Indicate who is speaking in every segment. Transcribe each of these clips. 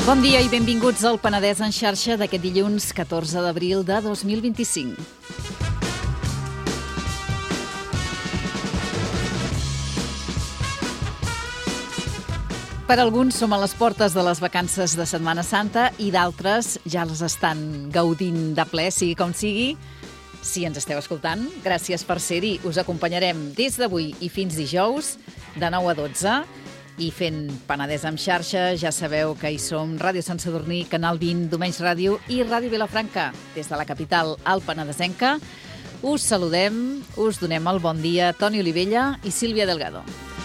Speaker 1: Bon dia i benvinguts al Penedès en xarxa d'aquest dilluns 14 d'abril de 2025. Per alguns som a les portes de les vacances de Setmana Santa i d'altres ja les estan gaudint de ple, sigui com sigui. Si ens esteu escoltant, gràcies per ser-hi. Us acompanyarem des d'avui i fins dijous, de 9 a 12, i fent Penedès en xarxa. Ja sabeu que hi som Ràdio Sant Sadurní, Canal 20, Domenys Ràdio i Ràdio Vilafranca. Des de la capital alpenedesenca us saludem, us donem el bon dia Toni Olivella i Sílvia Delgado.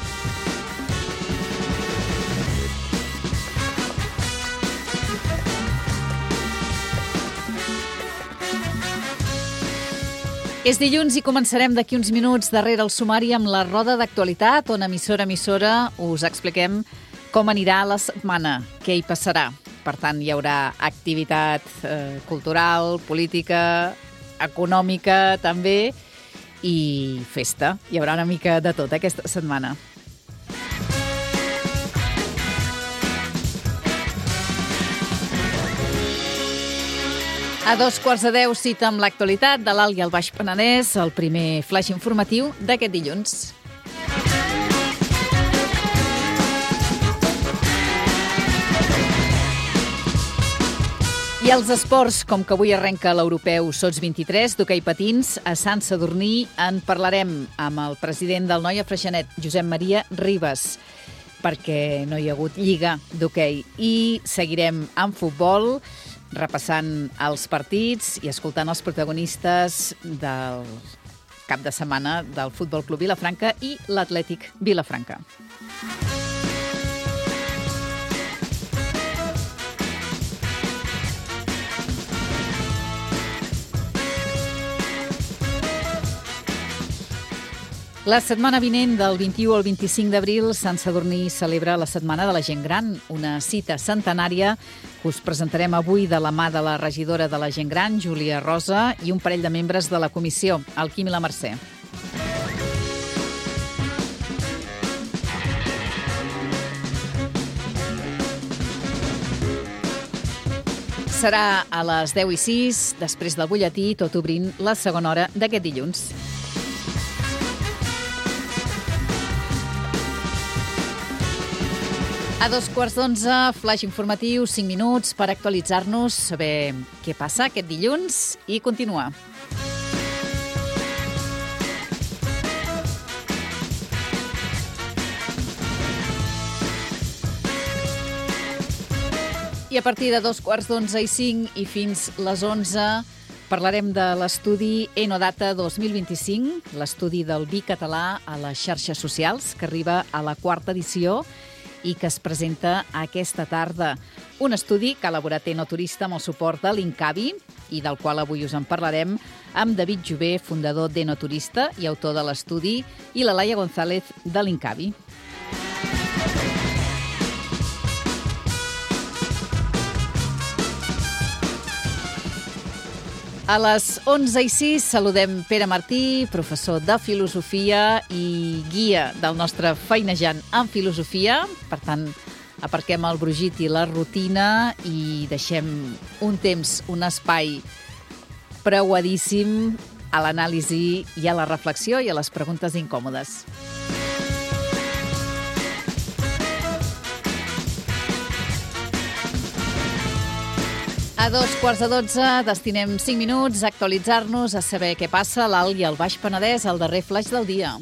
Speaker 1: És dilluns i començarem d'aquí uns minuts darrere el sumari amb la roda d'actualitat, on emissora a emissora us expliquem com anirà la setmana, què hi passarà. Per tant, hi haurà activitat cultural, política, econòmica també, i festa. Hi haurà una mica de tot aquesta setmana. A 9:15, cita amb l'actualitat de l'Alt i el Baix Penedès, el primer flaix informatiu d'aquest dilluns. I els esports, com que avui arrenca l'europeu Sots 23 d'hoquei patins a Sant Sadurní, en parlarem amb el president del Noia Freixenet, Josep Maria Ribas, perquè no hi ha hagut lliga d'hoquei. I seguirem amb futbol, repassant els partits i escoltant els protagonistes del cap de setmana del Futbol Club Vilafranca i l'Atlètic Vilafranca. La setmana vinent, del 21 al 25 d'abril, Sant Sadurní celebra la Setmana de la Gent Gran, una cita centenària que us presentarem avui de la mà de la regidora de la Gent Gran, Júlia Rosa, i un parell de membres de la comissió, el Quim i la Mercè. Serà a les 10:06, després del butlletí, tot obrint la segona hora d'aquest dilluns. A 9:15, flaix informatiu, 5 minuts per actualitzar-nos, saber què passa aquest dilluns i continuar. I a partir de 9:45 i fins les 11 parlarem de l'estudi Enodata 2025, l'estudi del vi català a les xarxes socials, que arriba a la 4ª edició i que es presenta aquesta tarda. Un estudi que ha elaborat Enoturista amb el suport de l'Incavi i del qual avui us en parlarem amb David Jové, fundador d'Enoturista i autor de l'estudi, i la Laia González de l'Incavi. A les 11:06 saludem Pere Martí, professor de filosofia i guia del nostre Feinejant en filosofia. Per tant, aparquem el brogit i la rutina i deixem un temps, un espai preuadíssim a l'anàlisi i a la reflexió i a les preguntes incòmodes. A 9:15 destinem 5 minuts a actualitzar-nos, a saber què passa a l'Alt i al Baix Penedès, el darrer flaix del dia.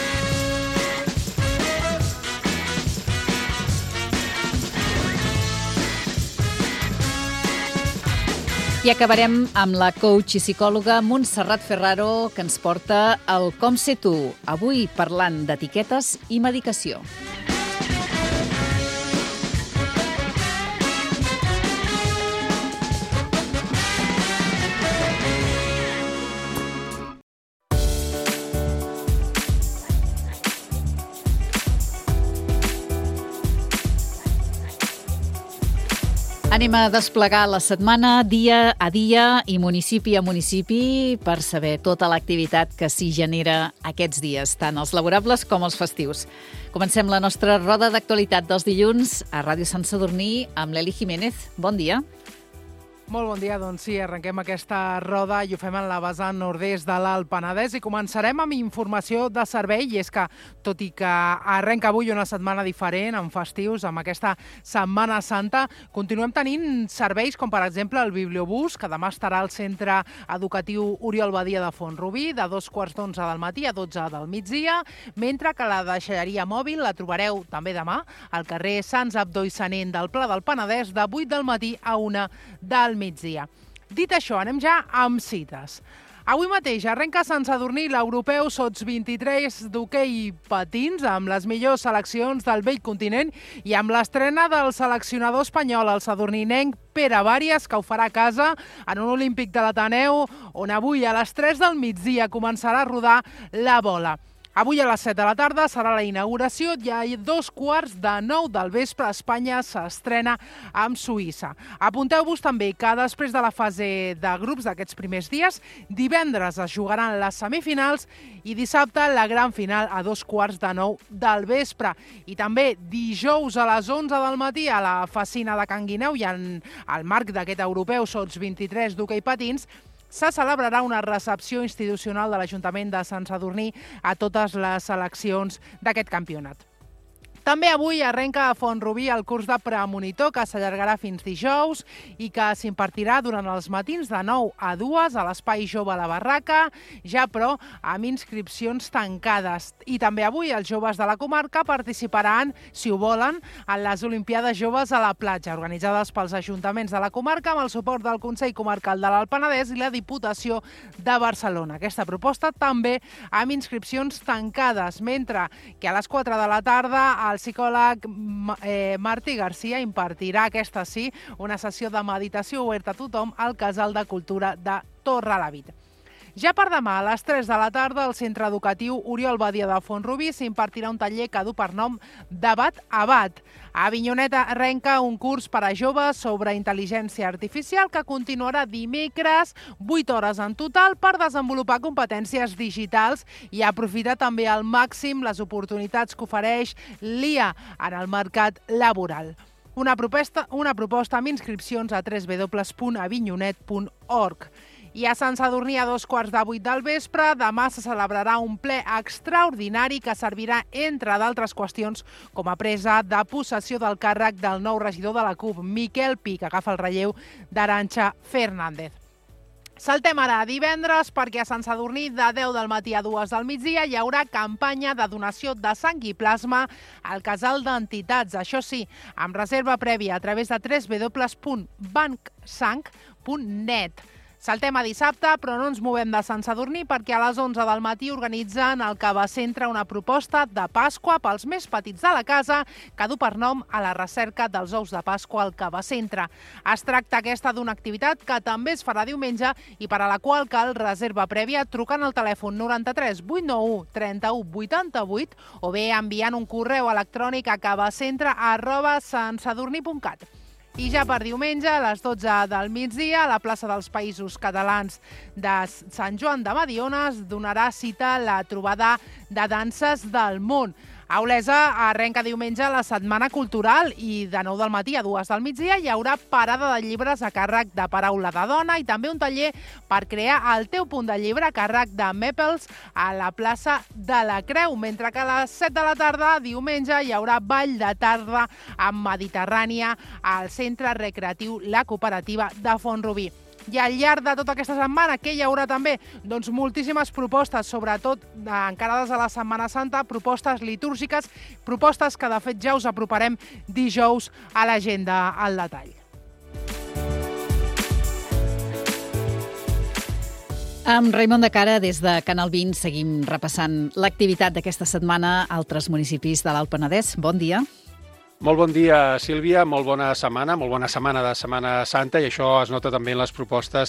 Speaker 1: I acabarem amb la coach i psicòloga Montserrat Ferraro, que ens porta el Com ser tu, avui parlant d'etiquetes i medicació. Anem a desplegar la setmana dia a dia i municipi a municipi per saber tota l'activitat que s'hi genera aquests dies, tant els laborables com els festius. Comencem la nostra roda d'actualitat dels dilluns a Ràdio Sant Sadurní amb l'Eli Jiménez. Bon dia.
Speaker 2: Molt bon dia, doncs sí, arrenquem aquesta roda i ho fem en la vessant nord-est de l'Alt Penedès i començarem amb informació de servei, i és que, tot i que arrenca avui una setmana diferent, amb festius, amb aquesta Setmana Santa, continuem tenint serveis com, per exemple, el Bibliobús, que demà estarà al Centre Educatiu Oriol Badia de Font-rubí, de 11:15 del matí a 12 del migdia, mentre que la deixalleria mòbil la trobareu també demà al carrer Sants Abdó i Sanent del Pla del Penedès, de 8 del matí a 1 del migdia. Dit això, anem ja amb cites. Avui mateix arrenca a Sant Sadurní l'Europeu Sots 23 d'hoquei patins amb les millors seleccions del vell continent i amb l'estrena del seleccionador espanyol, el sadurninenc Pere Vàries, que ho farà a casa en un Olímpic de l'Ateneu, on avui a les 3 del migdia començarà a rodar la bola. Avui a les 7 de la tarda serà la inauguració i a 8:45 del vespre Espanya s'estrena amb Suïssa. Apunteu-vos també que després de la fase de grups d'aquests primers dies, divendres es jugaran les semifinals i dissabte la gran final a 8:45 del vespre. I també dijous a les 11 del matí a la Facina de Can Guineu i en el marc d'aquest Europeu Sots 23 d'hoquei patins se celebrarà una recepció institucional de l'Ajuntament de Sant Sadurní a totes les seleccions d'aquest campionat. També avui arrenca a Font-rubí el curs de premonitor que s'allargarà fins dijous i que s'impartirà durant els matins de 9 a 2 a l'Espai Jove a la Barraca, ja però amb inscripcions tancades. I també avui els joves de la comarca participaran, si ho volen, en les Olimpiades Joves a la Platja, organitzades pels ajuntaments de la comarca amb el suport del Consell Comarcal de l'Alt Penedès i la Diputació de Barcelona. Aquesta proposta també amb inscripcions tancades, mentre que a les 4 de la tarda el psicòleg Martí Garcia impartirà, aquesta sí, una sessió de meditació oberta a tothom al Casal de Cultura de Torrelavit. Ja per demà, a les 3 de la tarda, al Centre Educatiu Oriol Badia de Font-rubí s'impartirà un taller que du per nom Debat a Bat. A Avinyonet arrenca un curs per a joves sobre intel·ligència artificial que continuarà dimecres, 8 hores en total, per desenvolupar competències digitals i aprofitar també al màxim les oportunitats que ofereix l'IA en el mercat laboral. Una proposta amb inscripcions a www.avinyonet.org. I a Sant Sadurní a 7:15 del vespre, demà se celebrarà un ple extraordinari que servirà, entre d'altres qüestions, com a presa de possessió del càrrec del nou regidor de la CUP, Miquel Pi, que agafa el relleu d'Arantxa Fernández. Saltem ara a divendres perquè a Sant Sadurní de 10 del matí a 2 del migdia hi haurà campanya de donació de sang i plasma al Casal d'Entitats. Això sí, amb reserva prèvia a través de www.bancsang.net. Saltem a dissabte, però no ens movem de Sant Sadurní perquè a les 11 del matí organitzen al Cava Centre una proposta de Pasqua pels més petits de la casa que du per nom A la recerca dels ous de Pasqua al Cava Centre. Es tracta aquesta d'una activitat que també es farà diumenge i per a la qual cal reserva prèvia trucant al telèfon 93 891 31 88 o bé enviant un correu electrònic a cavacentre@santsadurní.cat. I ja per diumenge, a les 12 del migdia, a la plaça dels Països Catalans de Sant Joan de Mediona es donarà cita a la trobada de danses del món. A Olesa arrenca diumenge la Setmana Cultural i de 9 del matí a 2 del migdia hi haurà parada de llibres a càrrec de Paraula de Dona i també un taller per crear el teu punt de llibre a càrrec de Maples a la plaça de la Creu, mentre que a les 7 de la tarda, diumenge, hi haurà ball de tarda amb Mediterrània al Centre Recreatiu La Cooperativa de Font-rubí. I al llarg de tota aquesta setmana, què hi haurà també? Doncs moltíssimes propostes, sobretot encarades a la Setmana Santa, propostes litúrgiques, propostes que de fet ja us aproparem dijous a l'agenda al detall.
Speaker 1: Amb Raimon de Cara, des de Canal 20, seguim repassant l'activitat d'aquesta setmana a altres municipis de l'Alt Penedès. Bon dia.
Speaker 3: Molt bon dia, Sílvia, molt bona setmana de Setmana Santa, i això es nota també en les propostes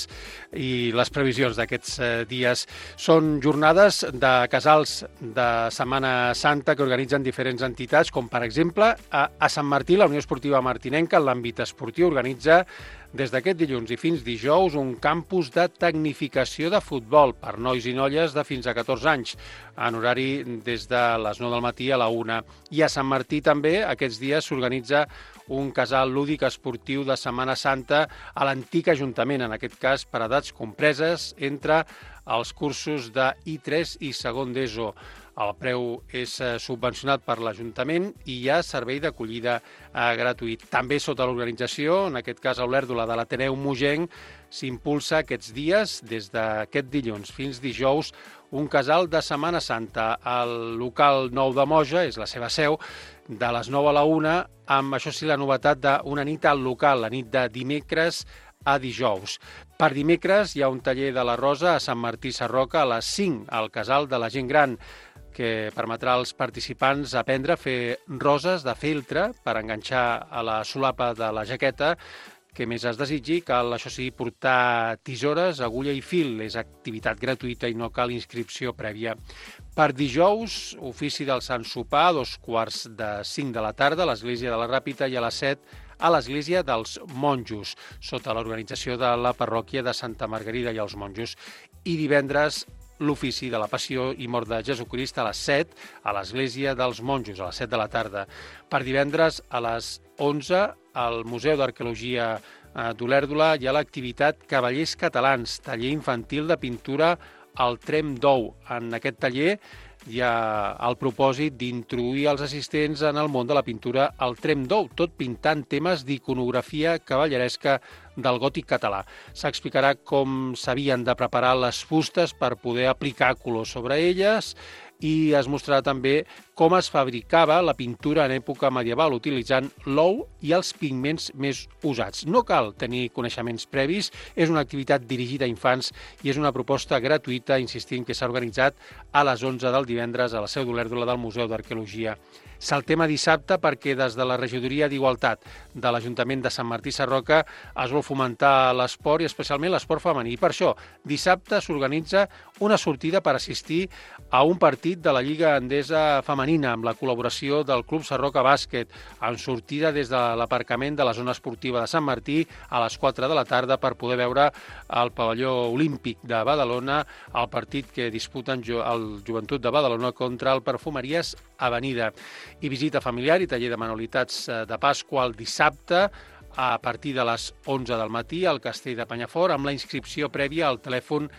Speaker 3: i les previsions d'aquests dies. Són jornades de casals de Setmana Santa que organitzen diferents entitats, com per exemple a Sant Martí, la Unió Esportiva Martinenca, en l'àmbit esportiu, organitza des d'aquest dilluns i fins dijous un campus de tecnificació de futbol per nois i noies de fins a 14 anys, en horari des de les 9 del matí a la 1. I a Sant Martí també aquests dies s'organitza un casal lúdic esportiu de Setmana Santa a l'antic Ajuntament, en aquest cas per edats compreses entre els cursos de I3 i segon d'ESO. El preu és subvencionat per l'Ajuntament i hi ha servei d'acollida gratuït. També sota l'organització, en aquest cas a Olèrdola de l'Ateneu Mogenc, s'impulsa aquests dies, des d'aquest dilluns fins dijous, un casal de Setmana Santa. El local nou de Moja és la seva seu, de les 9 a la 1, amb, això sí, la novetat d'una nit al local, la nit de dimecres a dijous. Per dimecres hi ha un taller de la Rosa a Sant Martí Sarroca a les 5, al casal de la gent gran, que permetrà als participants aprendre a fer roses de feltre per enganxar a la solapa de la jaqueta que més es desitgi. Cal, això sí, portar tisores, agulla i fil. És activitat gratuïta i no cal inscripció prèvia. Per dijous, ofici del Sant Sopar, a 4:45 de la tarda, a l'Església de la Ràpita, i a les 7 a l'Església dels Monjos, sota l'organització de la parròquia de Santa Margarida i els Monjos. I divendres, l'ofici de la Passió i Mort de Jesucrist a les 7 a l'Església dels Monjos, a les 7 de la tarda. Per divendres, a les 11, al Museu d'Arqueologia d'Olèrdola hi ha l'activitat Cavallers Catalans, taller infantil de pintura al Trem d'Ou. En aquest taller hi ha el propòsit d'introduir els assistents en el món de la pintura al Trem d'Ou, tot pintant temes d'iconografia cavalleresca del gòtic català. S'explicarà com s'havien de preparar les fustes per poder aplicar color sobre elles i es mostrarà també com es fabricava la pintura en època medieval utilitzant l'ou i els pigments més usats. No cal tenir coneixements previs, és una activitat dirigida a infants i és una proposta gratuïta, insistint que s'ha organitzat a les 11 del divendres a la seu d'Olèrdola del Museu d'Arqueologia. Saltem a dissabte perquè des de la Regidoria d'Igualtat de l'Ajuntament de Sant Martí Sarroca es vol fomentar l'esport i especialment l'esport femení. I per això, dissabte s'organitza una sortida per assistir a un partit de la Lliga Endesa Femenina amb la col·laboració del Club Sarroca Bàsquet, en sortida des de l'aparcament de la zona esportiva de Sant Martí a les 4 de la tarda per poder veure al pavelló olímpic de Badalona el partit que disputen el Joventut de Badalona contra el Perfumeries Avenida. I visita familiar i taller de manualitats de Pasqua el dissabte a partir de les 11 del matí al Castell de Penyafort amb la inscripció prèvia al telèfon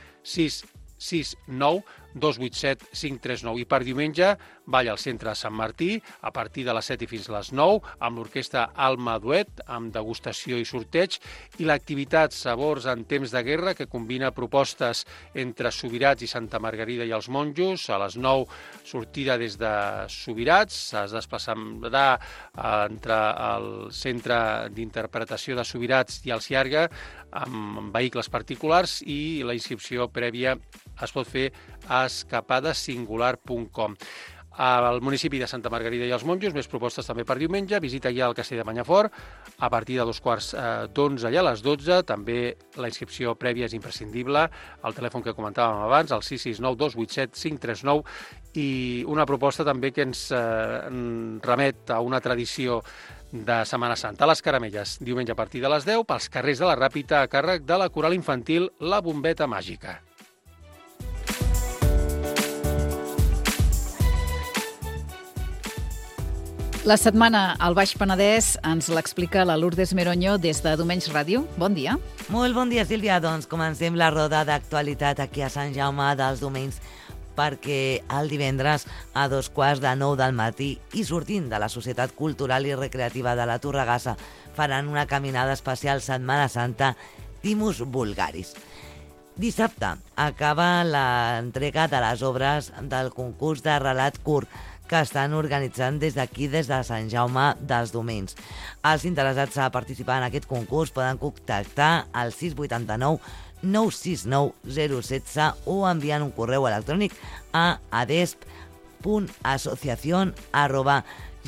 Speaker 3: 669 287 539. I per diumenge, ball al centre de Sant Martí, a partir de les 7 i fins a les 9, amb l'orquestra Alma Duet, amb degustació i sorteig, i l'activitat Sabors en temps de guerra, que combina propostes entre Subirats i Santa Margarida i els Monjos. A les 9, sortida des de Subirats, es desplaçarà entre el centre d'interpretació de Subirats i el Ciarga, amb vehicles particulars, i la inscripció prèvia es pot fer a escapadasingular.com. Al municipi de Santa Margarida i els Monjos, més propostes també per diumenge, visita ja al Castell de Penyafort, a partir de 2:45 i a les 12, també la inscripció prèvia és imprescindible, el telèfon que comentàvem abans, el 669 287 539, i una proposta també que ens remet a una tradició de Setmana Santa, les caramelles, diumenge a partir de les 10, pels carrers de la Ràpita, a càrrec de la coral infantil La Bombeta Màgica.
Speaker 1: La setmana al Baix Penedès ens l'explica la Lourdes Meroño des de Domenys Ràdio. Bon dia.
Speaker 4: Molt bon dia, Sílvia. Doncs comencem la roda d'actualitat aquí a Sant Jaume dels Domenys, perquè el divendres a 8:45 del matí i sortint de la Societat Cultural i Recreativa de la Torregassa faran una caminada especial Setmana Santa Timus Vulgaris. Dissabte acaba l'entrega de les obres del concurs de relat curt que estan organitzant des d'aquí, des de Sant Jaume dels Domenys. Els interessats a participar en aquest concurs poden contactar al 689 969 016 o enviant un correu electrònic a adesp.asociacion@gmail.com.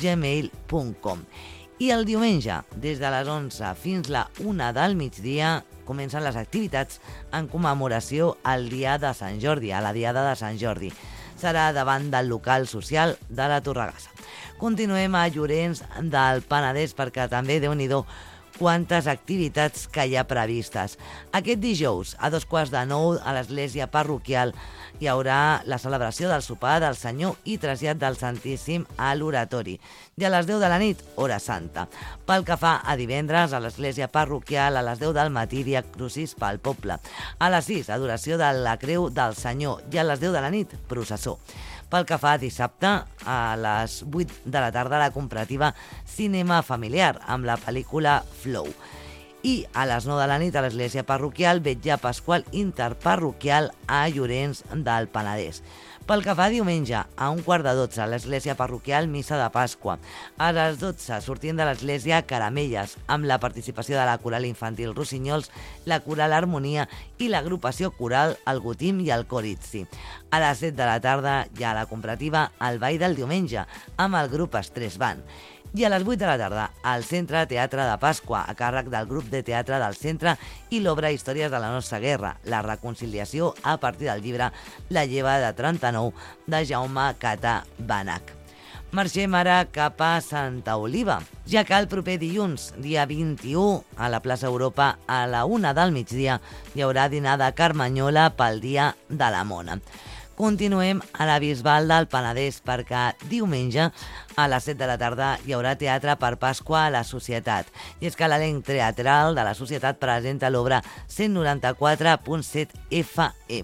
Speaker 4: gmail.com. I el diumenge, des de les 11 fins la 1 del migdia, comencen les activitats en commemoració al dia de Sant Jordi, a la Diada de Sant Jordi. Serà davant del local social de la Torregassa. Continuem a Llorenç del Penedès perquè també, Déu-n'hi-do, quantes activitats que hi ha previstes. Aquest dijous, a 8:45, a l'església parroquial, hi haurà la celebració del sopar del Senyor i trasllat del Santíssim a l'oratori. I a les 10 de la nit, hora santa. Pel que fa a divendres, a l'església parroquial, a les 10 del matí, Via Crucis pel poble. A les 6, adoració de la Creu del Senyor. I a les 10 de la nit, processó. Pel que fa a dissabte, a les 8 de la tarda, la comparativa Cinema Familiar, amb la pel·lícula Flow. I a les 9 de la nit, a l'església parroquial, Vetlla Pasqual Interparroquial a Llorenç del Penedès. Pel que fa a diumenge, a 11:45, a l'església parroquial, Missa de Pasqua. A les 12, sortint de l'església, Caramelles, amb la participació de la coral infantil Rossinyols, la coral Harmonia i l'agrupació coral El Gotim i el Coritzi. A les 7 de la tarda hi ha la comparativa El Ball del Diumenge, amb el grup Estrès Band. I a les 8 de la tarda, al Centre Teatre de Pasqua, a càrrec del grup de teatre del centre i l'obra Històries de la nostra guerra, la reconciliació a partir del llibre La lleva de 39 de Jaume Cata Banach. Marxem ara cap a Santa Oliva, ja que el proper dilluns, dia 21, a la plaça Europa, a la 1 del migdia, hi haurà dinar de Carmanyola pel dia de la Mona. Continuem a la Bisbal del Penedès perquè diumenge a les 7 de la tarda hi haurà teatre per Pasqua a la Societat. I és que l'elenc teatral de la Societat presenta l'obra 194.7 FM.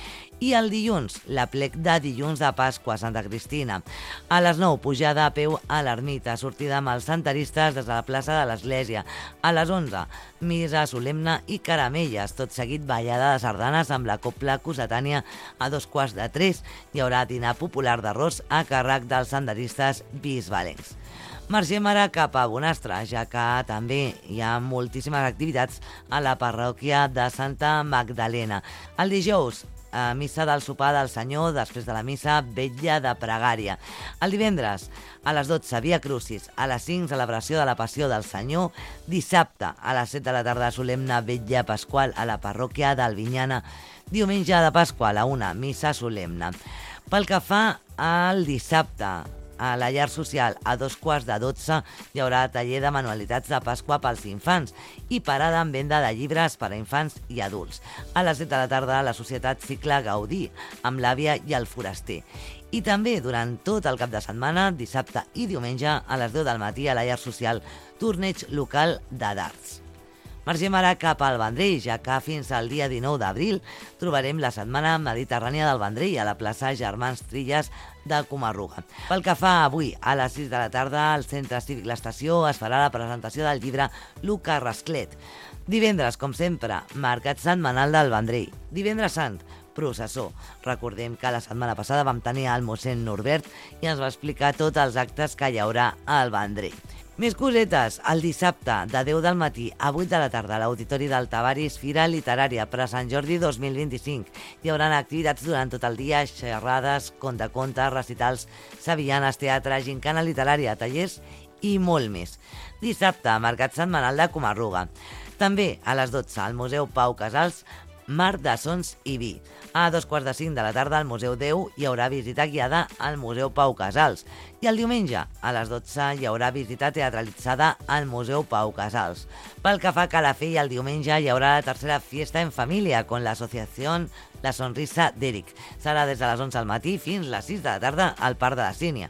Speaker 4: I el dilluns, l'aplec de dilluns de Pasqua a Santa Cristina. A les 9, pujada a peu a l'ermita, sortida amb els santaristes des de la plaça de l'Església. A les 11, missa solemne i caramelles, tot seguit ballada de sardanes amb la copla cossetània a 2:15. Hi haurà dinar popular d'arròs a càrrec dels santaristes bisbalencs. Marxem ara cap a Bonastre, ja que també hi ha moltíssimes activitats a la parròquia de Santa Magdalena. El dijous, missa del sopar del Senyor, després de la missa, vetlla de pregària. El divendres, a les 12, Via Crucis, a les 5, celebració de la Passió del Senyor. Dissabte, a les 7 de la tarda, solemne vetlla pasqual a la parròquia d'Albinyana. Diumenge de Pasqua, a la 1, missa solemne. Pel que fa al dissabte, a la llar social, a 11:45, hi haurà taller de manualitats de Pasqua pels infants i parada en venda de llibres per a infants i adults. A les 7 de la tarda, la Societat Cicle Gaudí, amb l'àvia i el foraster. I també, durant tot el cap de setmana, dissabte i diumenge, a les 10 del matí, a la llar social, torneig local de darts. Marxem ara cap al Vendrell, ja que fins al dia 19 d'abril trobarem la Setmana Mediterrània del Vendrell a la plaça Germans Trilles de Comarruga. Pel que fa avui, a les 6 de la tarda, al Centre Cívic L'Estació es farà la presentació del llibre Luca Rasclet. Divendres, com sempre, mercat setmanal del Vendrell. Divendres Sant, processó. Recordem que la setmana passada vam tenir el mossèn Norbert i ens va explicar tots els actes que hi haurà al Vendrell. Més cosetes, el dissabte, de 10 del matí a 8 de la tarda, a l'Auditori del Tavaris, Fira Literària per a Sant Jordi 2025. Hi haurà activitats durant tot el dia, xerrades, contes, recitals, sevillanes, teatre, gincana literària, tallers i molt més. Dissabte, mercat setmanal de Comarruga. També a les 12, al Museu Pau Casals, Mar de Sons i Vi. A 2:45 de la tarda al Museu Déu hi haurà visita guiada al Museu Pau Casals. I el diumenge, a les 12, hi haurà visita teatralitzada al Museu Pau Casals. Pel que fa a Calafell, el diumenge hi haurà la tercera fiesta en família con l'associació La Sonrisa d'Eric. Serà des de les 11 al matí fins les 6 de la tarda al Parc de la Sínia.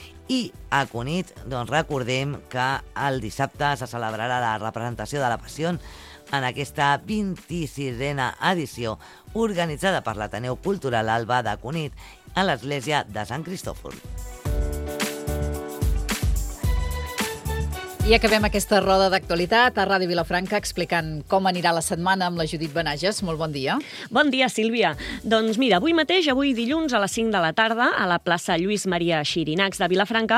Speaker 4: I a Cunit, doncs recordem que el dissabte se celebrarà la representació de la Passió en aquesta 26a edició organitzada per l'Ateneu Cultural Alba de Cunit a l'església de Sant Cristòfol.
Speaker 1: I acabem aquesta roda d'actualitat a Ràdio Vilafranca explicant com anirà la setmana amb la Judit Benages. Molt bon dia.
Speaker 5: Bon dia, Sílvia. Doncs mira, avui dilluns a les 5 de la tarda, a la plaça Lluís Maria Xirinacs de Vilafranca,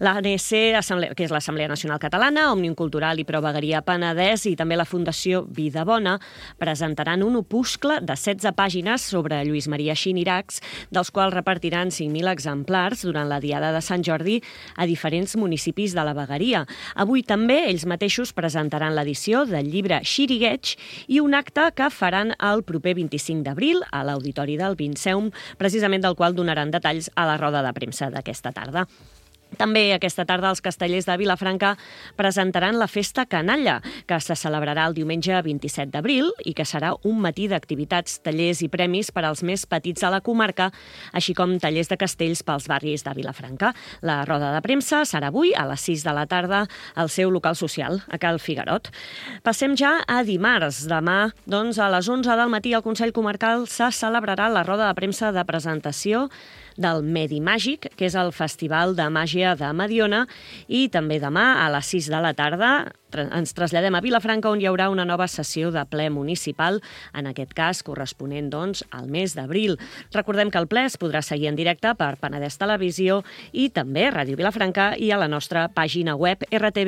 Speaker 5: l'ANC, que és l'Assemblea Nacional Catalana, Òmnium Cultural i Vegueria Penedès i també la Fundació Vida Bona presentaran un opuscle de 16 pàgines sobre Lluís Maria Xirinacs, dels quals repartiran 5.000 exemplars durant la Diada de Sant Jordi a diferents municipis de la Vegueria. Avui també ells mateixos presentaran l'edició del llibre Xirigueig i un acte que faran el proper 25 d'abril a l'Auditori del Vinceum, precisament del qual donaran detalls a la roda de premsa d'aquesta tarda. També aquesta tarda els castellers de Vilafranca presentaran la Festa Canalla, que se celebrarà el diumenge 27 d'abril i que serà un matí d'activitats, tallers i premis per als més petits de la comarca, així com tallers de castells pels barris de Vilafranca. La roda de premsa serà avui a les 6 de la tarda al seu local social, a Cal Figuerot. Passem ja a dimarts. Demà, doncs, a les 11 del matí al Consell Comarcal se celebrarà la roda de premsa de presentació del Medi Màgic, que és el Festival de Màgia de Mediona, i també demà a les 6 de la tarda ens traslladem a Vilafranca, on hi haurà una nova sessió de ple municipal, en aquest cas corresponent doncs, al mes d'abril. Recordem que el ple es podrà seguir en directe per Penedès Televisió i també Ràdio Vilafranca i a la nostra pàgina web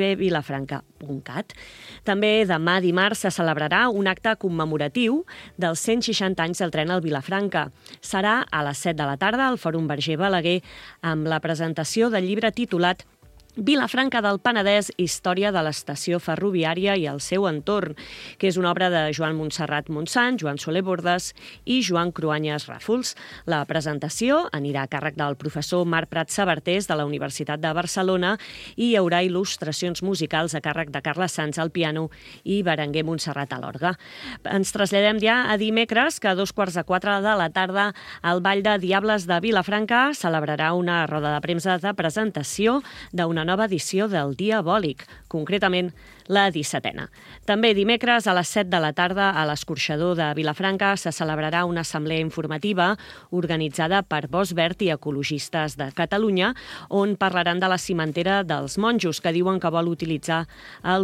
Speaker 5: rtvvilafranca.cat. També demà dimarts se celebrarà un acte commemoratiu dels 160 anys del tren al Vilafranca. Serà a les 7 de la tarda al Fòrum Verger Balaguer amb la presentació del llibre titulat Vilafranca del Penedès, història de l'estació ferroviària i el seu entorn, que és una obra de Joan Montserrat Montsant, Joan Soler Bordes i Joan Cruanyes Ràfols. La presentació anirà a càrrec del professor Marc Prat Sabartés de la Universitat de Barcelona i hi haurà il·lustracions musicals a càrrec de Carles Sans al piano i Berenguer Montserrat a l'orgue. Ens traslladem ja a dimecres, que a 3:45 de la tarda el Ball de Diables de Vilafranca celebrarà una roda de premsa de presentació d'una nova edició del Diabòlic, concretament la 17a. També dimecres a les 7 de la tarda a l'Escorxador de Vilafranca se celebrarà una assemblea informativa organitzada per Bosc Verd i Ecologistes de Catalunya, on parlaran de la cimentera dels monjos, que diuen que vol utilitzar el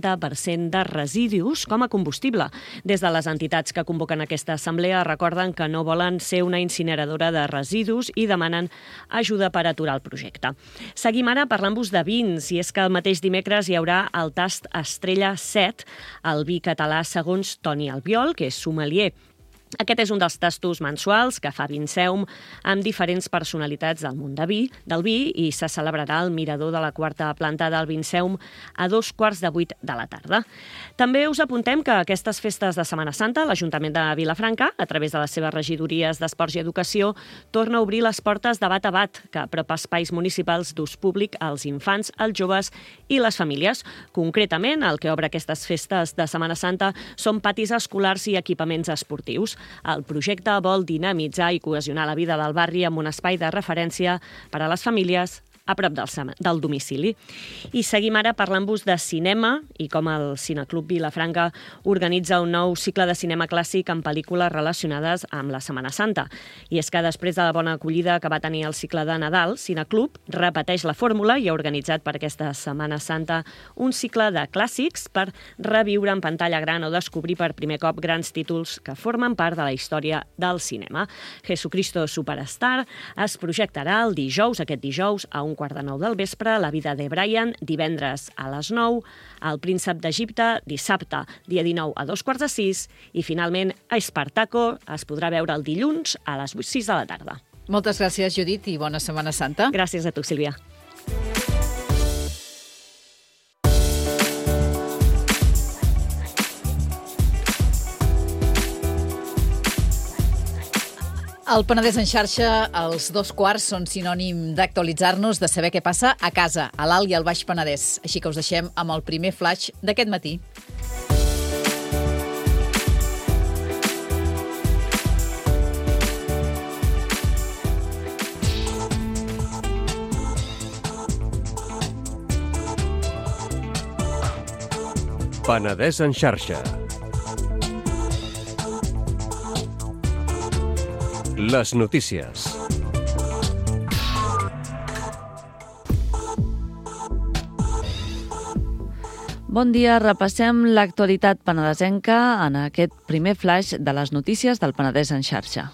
Speaker 5: 80% de residus com a combustible. Des de les entitats que convoquen aquesta assemblea recorden que no volen ser una incineradora de residus i demanen ajuda per aturar el projecte. Seguim ara parlant-vos de vins, i és que el mateix dimecres hi haurà el tast Estrella 7, el vi català segons Toni Albiol, que és sommelier. Aquest és un dels tastos mensuals que fa Vinceum amb diferents personalitats del món del vi i se celebrarà al mirador de la 4a planta del Vinceum a 7:15 de la tarda. També us apuntem que aquestes festes de Setmana Santa l'Ajuntament de Vilafranca, a través de les seves regidories d'Esports i Educació, torna a obrir les portes de Bat a Bat, que apropa espais municipals d'ús públic als infants, als joves i les famílies. Concretament, el que obre aquestes festes de Setmana Santa són patis escolars i equipaments esportius. El projecte vol dinamitzar i cohesionar la vida del barri amb un espai de referència per a les famílies a prop del domicili. I seguim ara parlant-vos de cinema i com el Cineclub Vilafranca organitza un nou cicle de cinema clàssic amb pel·lícules relacionades amb la Setmana Santa. I és que després de la bona acollida que va tenir el cicle de Nadal, Cineclub repeteix la fórmula i ha organitzat per aquesta Setmana Santa un cicle de clàssics per reviure en pantalla gran o descobrir per primer cop grans títols que formen part de la història del cinema. Jesucristo Superstar es projectarà aquest dijous a 1:15 del vespre, La vida de Brian, divendres a les 9, El príncep d'Egipte, dissabte, dia 19 a 5:15, i finalment Espartaco es podrà veure el dilluns a les 6 de la tarda.
Speaker 1: Moltes gràcies, Judit, i bona Setmana Santa.
Speaker 5: Gràcies a tu, Sílvia.
Speaker 1: Al Penedès en xarxa, els 2:15 són sinònim d'actualitzar-nos, de saber què passa a casa, a l'Alt i al Baix Penedès. Així que us deixem amb el primer flaix d'aquest matí.
Speaker 6: Penedès en xarxa. Les notícies.
Speaker 7: Bon dia, repassem l'actualitat penedesenca en aquest primer flash de les notícies del Penedès en xarxa.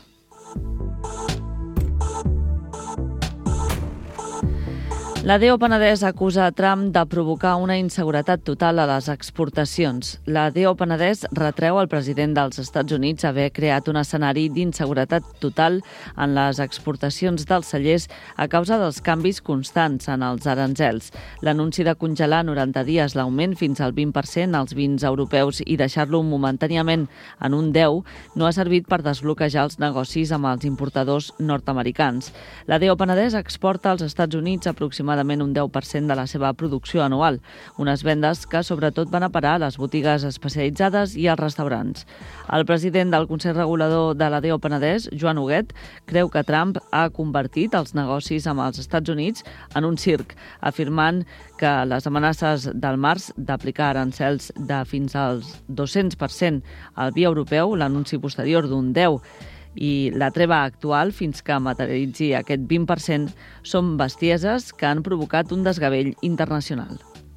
Speaker 7: La DO Penedès acusa a Trump de provocar una inseguretat total a les exportacions. La DO Penedès retreu al president dels Estats Units haver creat un escenari d'inseguretat total en les exportacions dels cellers a causa dels canvis constants en els aranzels. L'anunci de congelar 90 dies l'augment fins al 20% als vins europeus i deixar-lo momentàniament en un 10 no ha servit per desbloquejar els negocis amb els importadors nord-americans. La DO Penedès exporta als Estats Units aproximadament un 10% de la seva producció anual, unes vendes que sobretot van a parar a les botigues especialitzades i als restaurants. El president del Consell Regulador de la DO Penedès, Joan Huguet, creu que Trump ha convertit els negocis amb els Estats Units en un circ, afirmant que les amenaces del març d'aplicar arancels de fins al 200% al vi europeu, l'anunci posterior d'un 10%, i la treva actual fins que materialitzi aquest 20% són bestieses que han provocat un desgavell internacional.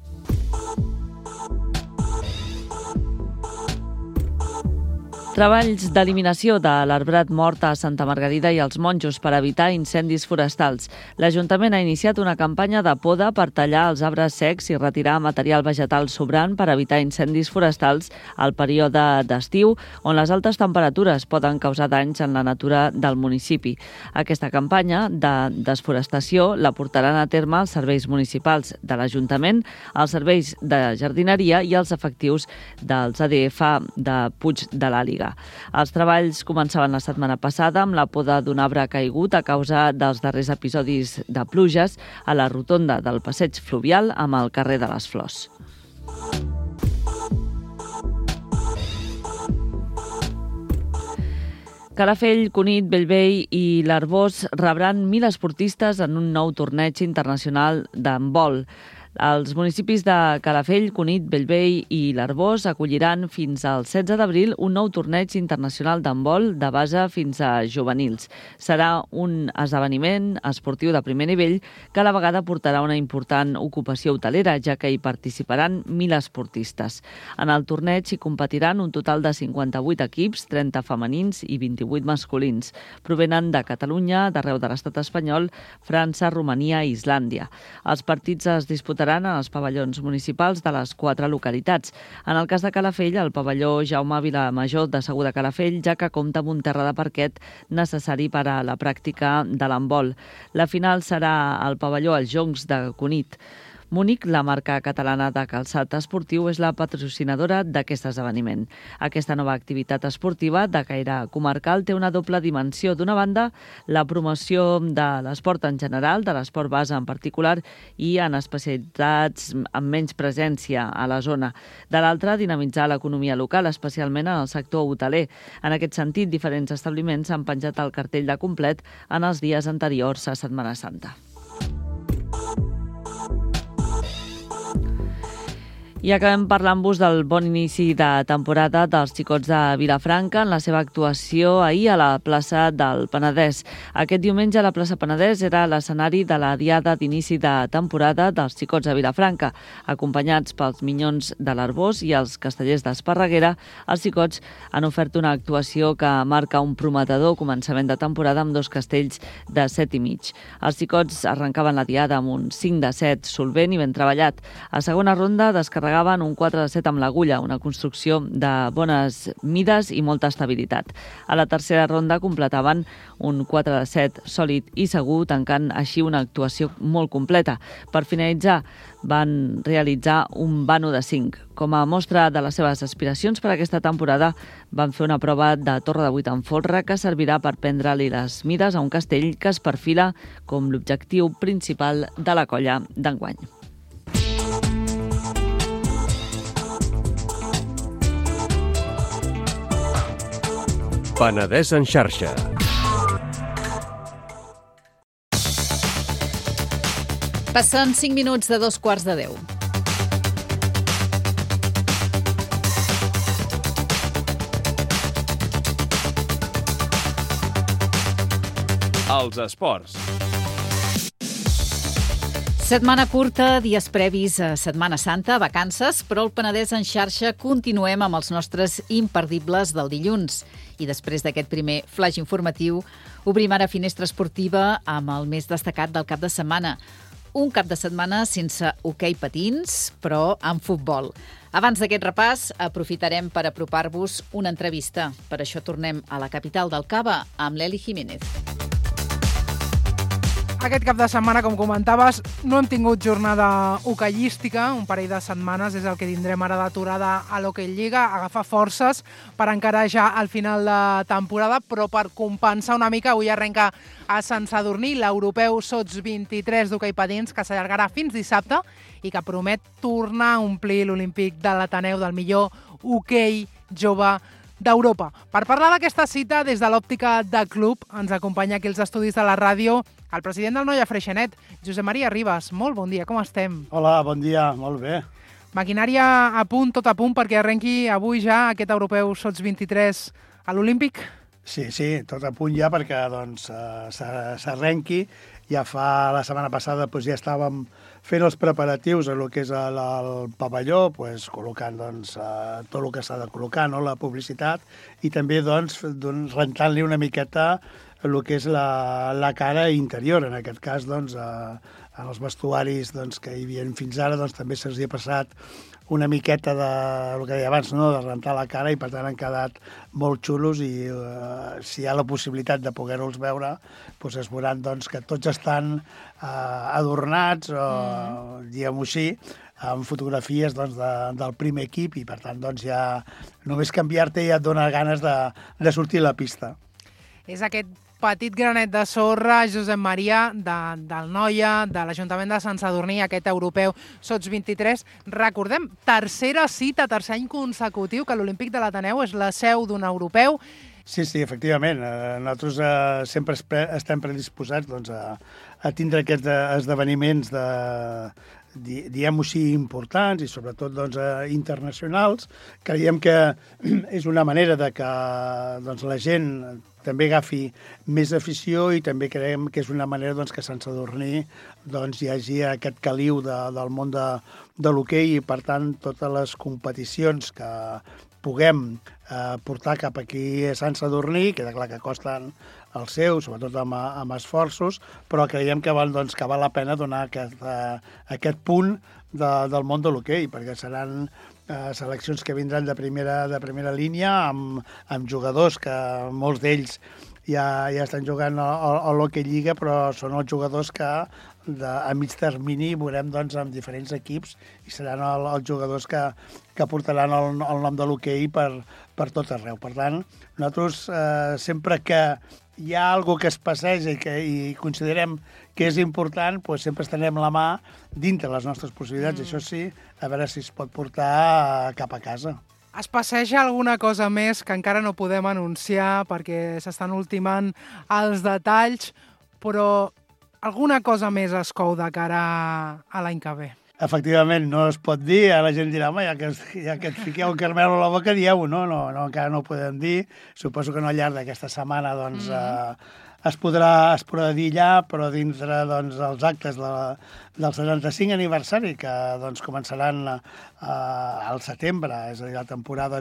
Speaker 7: Treballs d'eliminació de l'arbrat mort a Santa Margarida i els Monjos per evitar incendis forestals. L'Ajuntament ha iniciat una campanya de poda per tallar els arbres secs i retirar material vegetal sobrant per evitar incendis forestals al període d'estiu, on les altes temperatures poden causar danys en la natura del municipi. Aquesta campanya de desforestació la portaran a terme els serveis municipals de l'Ajuntament, els serveis de jardineria i els efectius dels ADF de Puig de l'Àliga. Els treballs començaven la setmana passada amb la poda d'un arbre caigut a causa dels darrers episodis de pluges a la rotonda del passeig fluvial amb el carrer de les Flors. Calafell, Cunit, Bellvei i l'Arboç rebran 1.000 esportistes en un nou torneig internacional d'handbol. Els municipis de Calafell, Cunit, Bellvei i l'Arboç acolliran fins al 16 d'abril un nou torneig internacional d'handbol de base fins a juvenils. Serà un esdeveniment esportiu de primer nivell que a la vegada portarà una important ocupació hotelera, ja que hi participaran 1.000 esportistes. En el torneig hi competiran un total de 58 equips, 30 femenins i 28 masculins. Provenen de Catalunya, d'arreu de l'estat espanyol, França, Romania i Islàndia. Els partits es disputaran en els pavellons municipals de les 4 localitats. En el cas de Calafell, el pavelló Jaume Vilamajor de Segur de Calafell, ja que compta amb un terra de parquet necessari per a la pràctica de l'handbol. La final serà al pavelló Els Joncs de Cunit. Múnich, la marca catalana de calçat esportiu, és la patrocinadora d'aquest esdeveniment. Aquesta nova activitat esportiva de caire comarcal té una doble dimensió. D'una banda, la promoció de l'esport en general, de l'esport base en particular, i en especialitats amb menys presència a la zona. De l'altra, dinamitzar l'economia local, especialment en el sector hoteler. En aquest sentit, diferents establiments han penjat el cartell de complet en els dies anteriors a Setmana Santa. I acabem parlant-vos del bon inici de temporada dels Xicots de Vilafranca en la seva actuació ahir a la plaça del Penedès. Aquest diumenge la plaça Penedès era l'escenari de la diada d'inici de temporada dels Xicots de Vilafranca. Acompanyats pels Minyons de l'Arboç i els Castellers d'Esparreguera, els Xicots han ofert una actuació que marca un prometedor començament de temporada amb 2 castells de 7,5. Els Xicots arrencaven la diada amb un 5 de 7 solvent i ben treballat. A segona ronda descarregaven un 4 de 7 amb l'agulla, una construcció de bones mides i molta estabilitat. A la tercera ronda completaven un 4 de 7 sòlid i segur, tancant així una actuació molt completa. Per finalitzar, van realitzar un vano de 5. Com a mostra de les seves aspiracions per aquesta temporada, van fer una prova de torre de 8 en folre que servirà per prendre-li les mides a un castell que es perfila com l'objectiu principal de la colla d'enguany.
Speaker 6: Penedès en xarxa.
Speaker 1: Passen 5 minuts de 2:15.
Speaker 6: Els esports.
Speaker 1: Setmana curta, dies previs a Setmana Santa, vacances, però el Penedès en xarxa continuem amb els nostres imperdibles del dilluns. I després d'aquest primer flash informatiu, obrim ara finestra esportiva amb el més destacat del cap de setmana. Un cap de setmana sense hoquei patins, però amb futbol. Abans d'aquest repàs, aprofitarem per apropar-vos una entrevista. Per això tornem a la capital del Cava amb l'Eli Jiménez.
Speaker 2: Aquest cap de setmana, com comentaves, no hem tingut jornada hoqueística, un parell de setmanes és el que tindrem ara d'aturada a l'Hockey Lliga, agafar forces per encarar ja al final de temporada, però per compensar una mica, avui arrenca a Sant Sadurní l'Europeu Sots 23 d'hoquei patins, que s'allargarà fins dissabte i que promet tornar a omplir l'Olímpic de l'Ateneu del millor hoquei jove d'Europa. Per parlar d'aquesta cita, des de l'òptica de club, ens acompanya aquí als estudis de la ràdio el president del Noia Freixenet, Josep Maria Ribas. Molt bon dia, com estem?
Speaker 8: Hola, bon dia, molt bé.
Speaker 2: Maquinària a punt, tot a punt, perquè arrenqui avui ja aquest Europeu Sots 23 a l'Olímpic?
Speaker 8: Sí, tot a punt ja perquè s'arrenqui. Ja fa la setmana passada ja estàvem fent els preparatius a lo que és el pavelló, col·locant tot el que s'ha de col·locar, la publicitat, i també rentant-li una miqueta el que és la cara interior. En aquest cas, en els vestuaris que hi havia fins ara, també se'ls ha passat una miqueta el que deia abans, de rentar la cara, i per tant han quedat molt xulos, i si hi ha la possibilitat de poder-los veure, es veuran que tots estan adornats, o diguem-ho així, amb fotografies del primer equip, i per tant ja només canviar-te ja et dona ganes de sortir a la pista.
Speaker 2: És aquest petit granet de sorra, Josep Maria, del Noia, de l'Ajuntament de Sant Sadurní, aquest europeu Sots 23. Recordem, tercer any consecutiu que l'Olímpic de l'Ateneu és la seu d'un europeu.
Speaker 8: Sí, efectivament. Nosaltres sempre estem predisposats a tindre aquests esdeveniments diguem-ho així, importants i sobretot internacionals. Creiem que és una manera de que la gent també agafi més afició, i també creiem que és una manera que a Sant Sadurní hi hagi aquest caliu del món de l'hoquei, i per tant totes les competicions que puguem portar cap aquí a Sant Sadurní, queda clar que costen el seu, sobretot amb esforços, però creiem que val la pena donar aquest punt del món de l'hoquei, perquè seran seleccions que vindran de primera línia, amb jugadors que molts d'ells ja estan jugant a l'Hockey Lliga, però són els jugadors que a mig termini veurem amb diferents equips, i seran els jugadors que portaran el nom de l'hoquei per tot arreu. Per tant, nosaltres sempre que hi ha alguna que es passeja i considerem que és important, sempre estenem la mà dintre les nostres possibilitats, això sí, a veure si es pot portar cap a casa.
Speaker 2: Es passeja alguna cosa més que encara no podem anunciar perquè s'estan ultimant els detalls, però alguna cosa més es cou de cara a l'any que ve?
Speaker 8: Efectivament, no es pot dir. La gent dirà, home, ja que et fiqueu un caramel a la boca, dieu-ho. No, encara no ho podem dir. Suposo que no al llarg d'aquesta setmana es podrà dir ja, però dintre els actes del 75 aniversari, que començaran al setembre, és a dir, la temporada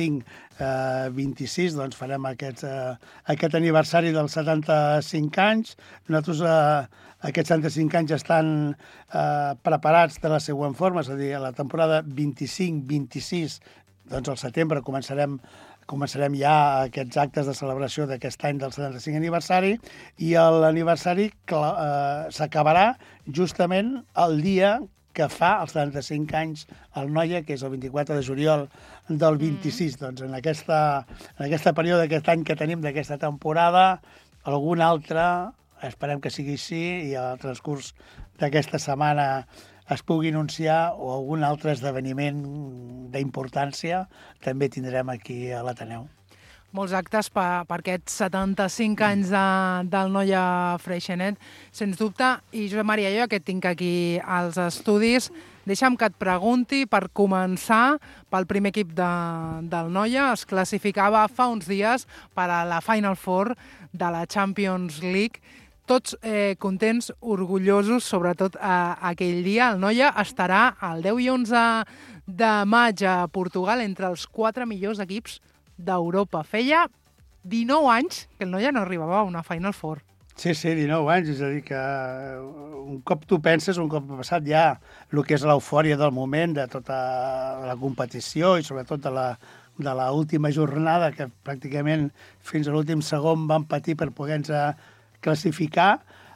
Speaker 8: 25-26, farem aquest aniversari dels 75 anys. Nosaltres aquests 75 anys estan preparats de la següent forma, és a dir, a la temporada 25-26, al setembre començarem ja aquests actes de celebració d'aquest any del 75 aniversari, i l'aniversari s'acabarà justament el dia que fa els 75 anys al Noia, que és el 24 de juliol del 26. En aquesta període d'aquest any que tenim, d'aquesta temporada, algun altre, esperem que sigui així, i al transcurs d'aquesta setmana es pugui anunciar, o algun altre esdeveniment d'importància també tindrem aquí a l'Ateneu.
Speaker 2: Molts actes per aquests 75 anys del Noia Freixenet, sens dubte. I Josep Maria, jo que et tinc aquí als estudis, deixa'm que et pregunti, per començar, pel primer equip del Noia. Es classificava fa uns dies per a la Final Four de la Champions League. tots contents, orgullosos, sobretot aquell dia. El Noia estarà el 10 i 11 de maig a Portugal entre els 4 millors equips d'Europa. Feia 19 anys que el Noia no arribava a una Final Four.
Speaker 8: Sí, 19 anys, és a dir que un cop tu penses, un cop passat ja el que és l'eufòria del moment, de tota la competició i sobretot de la última jornada, que pràcticament fins a l'últim segon van patir per poder-nos classificar,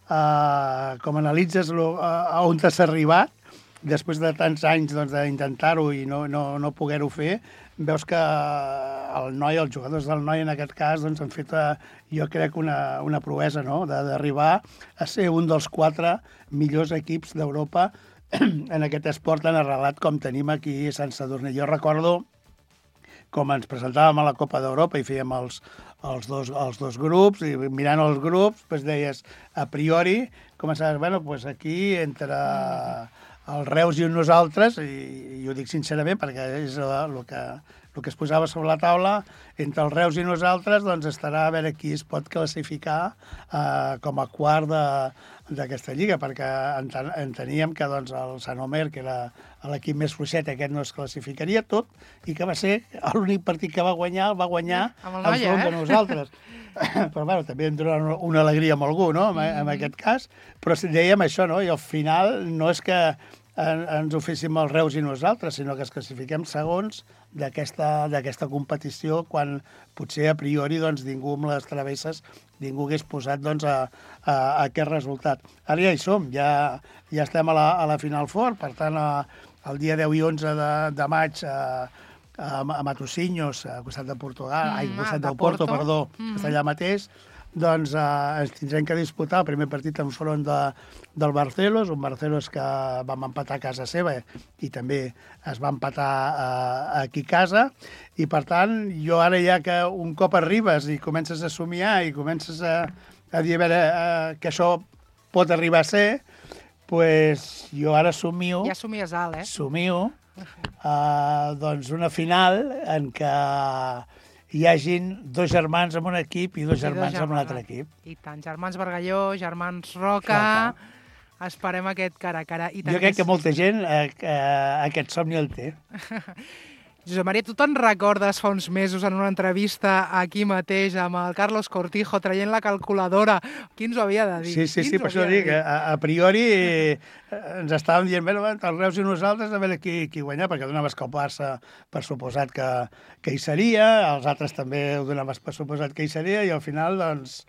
Speaker 8: com analitzes a on t'has arribat, després de tants anys d'intentar-ho i no poder-ho fer, veus que els jugadors del Noi en aquest cas han fet, jo crec, una proesa, no?, d'arribar a ser un dels 4 millors equips d'Europa en aquest esport tan arrelat com tenim aquí a Sant Sadurní. Jo recordo com ens presentàvem a la Copa d'Europa i fèiem els dos grups, i mirant els grups deies, a priori, començaves, aquí entre el Reus i nosaltres, i ho dic sincerament perquè és el que es posava sobre la taula, entre el Reus i nosaltres estarà a veure qui es pot classificar com a quart d'aquesta lliga, perquè enteníem que el Sant Omer, que era l'equip més fluixet, aquest no es classificaria tot, i que va ser l'únic partit que va guanyar, el va guanyar enfront de nosaltres. Però també em dona una alegria amb algú, no?, en aquest cas. Però dèiem això, no?, i al final no és que ens ho féssim els Reus i nosaltres, sinó que es classifiquem segons d'aquesta competició, quan potser a priori ningú amb les travesses ningú hagués posat a aquest resultat. Ara ja hi som, ja estem a la Final Four, per tant, el dia 10 i 11 de maig a Matosinhos, a costat de Portugal, a costat del Porto, que està allà mateix, ens tindrem que disputar el primer partit enfront del Barcelos, un Barcelos que vam empatar a casa seva i també es va empatar aquí a casa, i per tant, jo ara ja que un cop arribes i comences a somiar i comences a dir a veure que això pot arribar a ser, doncs jo ara somio...
Speaker 2: Ja somies alt,
Speaker 8: Somio una final en què hi hagin 2 germans en un equip i 2 germans en un altre equip.
Speaker 2: I tant, germans Bargalló, germans Roca. Esperem aquest cara a cara.
Speaker 8: Jo crec que molta gent aquest somni el té.
Speaker 2: Josep Maria, tu te'n recordes fa uns mesos en una entrevista aquí mateix amb el Carlos Cortijo traient la calculadora? Qui ens ho havia de dir?
Speaker 8: Sí, per això dic, a priori ens estàvem dient, els Reus i nosaltres, a veure qui guanyar, perquè donaves que el Barça per suposat que hi seria, els altres també ho donaves per suposat que hi seria, i al final,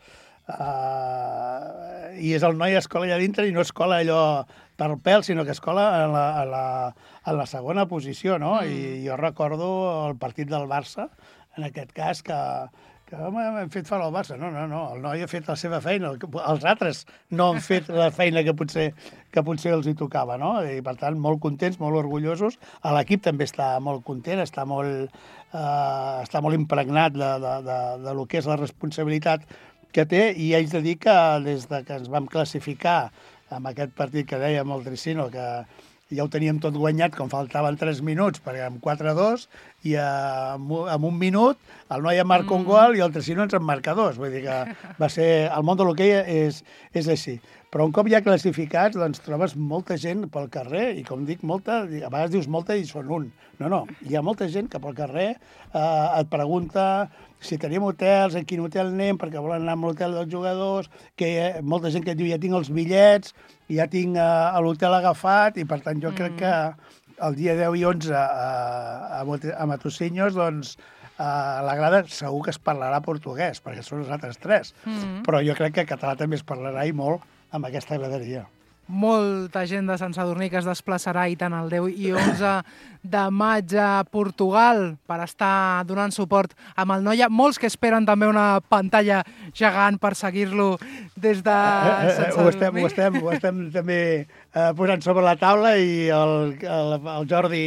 Speaker 8: i és el Noi escola allà dintre i no escola allò per pèl, sinó que escola en la segona posició, no? I jo recordo el partit del Barça, en aquest cas, que hem fet fora el Barça. No, el Noi ha fet la seva feina, els altres no han fet la feina que potser els hi tocava, no? I per tant, molt contents, molt orgullosos. L'equip també està molt content, està molt impregnat de lo que és la responsabilitat que té, i haig de dir que des que ens vam classificar amb aquest partit que dèiem el Tricino, que ja ho teníem tot guanyat, com faltaven 3 minuts, perquè amb 4-2, i en un minut el Noi marca un gol i el Tricino ens en marca 2. Vull dir que va ser... El món de l'hoquei és així. Però un cop ja classificats, trobes molta gent pel carrer, i com dic, molta, a vegades dius molta i són un. No, hi ha molta gent que pel carrer et pregunta si tenim hotels, en quin hotel anem, perquè volen anar a l'hotel dels jugadors, molta gent que et diu ja tinc els bitllets, ja tinc l'hotel agafat, i per tant jo crec que el dia 10 i 11 a Matosinhos, a la grada segur que es parlarà portuguès, perquè són els altres 3, però jo crec que català també es parlarà i molt amb aquesta graderia.
Speaker 2: Molta gent de Sant Sadurní que es desplaçarà i tant el 10 i 11 de maig a Portugal per estar donant suport amb el Noia. Molts que esperen també una pantalla gegant per seguir-lo des de Sant Sadurní.
Speaker 8: Ho estem també posant sobre la taula, i el Jordi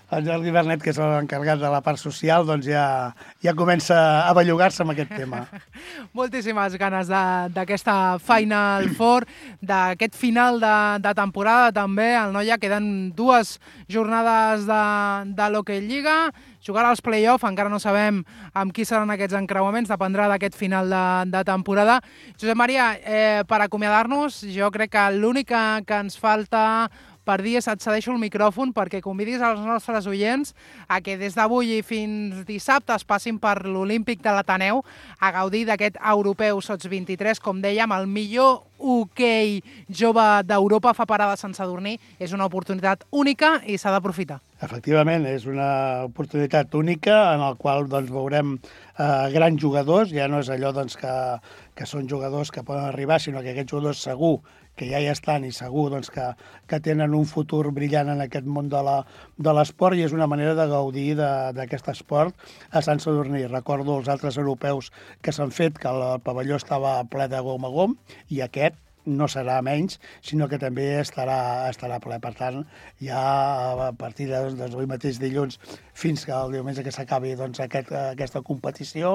Speaker 8: el Jordi Bernet, que és l'encarregat de la part social, doncs ja comença a bellugar-se amb aquest tema.
Speaker 2: Moltíssimes ganes d'aquesta Final Four, d'aquest final de temporada també. Al Noia queden 2 jornades de l'Hockey Lliga, jugarà als play-off, encara no sabem amb qui seran aquests encreuaments, dependrà d'aquest final de temporada. Josep Maria, per acomiadar-nos, jo crec que l'únic que ens falta per dir és et cedeixo el micròfon perquè convidis els nostres oients a que des d'avui i fins dissabte es passin per l'Olímpic de l'Ateneu a gaudir d'aquest europeu Sots 23. Com dèiem, el millor hoquei jove d'Europa fa parada a Sant Sadurní. És una oportunitat única i s'ha d'aprofitar.
Speaker 8: Efectivament, és una oportunitat única en la qual doncs, veurem grans jugadors. Ja no és allò doncs, que són jugadors que poden arribar, sinó que aquests jugadors segur que ja hi estan i segur doncs, que tenen un futur brillant en aquest món de l'esport i és una manera de gaudir d'aquest esport a Sant Sadurní. Recordo els altres europeus que s'han fet, que el pavelló estava ple de gom a gom i aquest no serà menys, sinó que també estarà ple. Per tant, ja a partir d'avui mateix dilluns fins que el diumenge que s'acabi doncs, aquesta competició,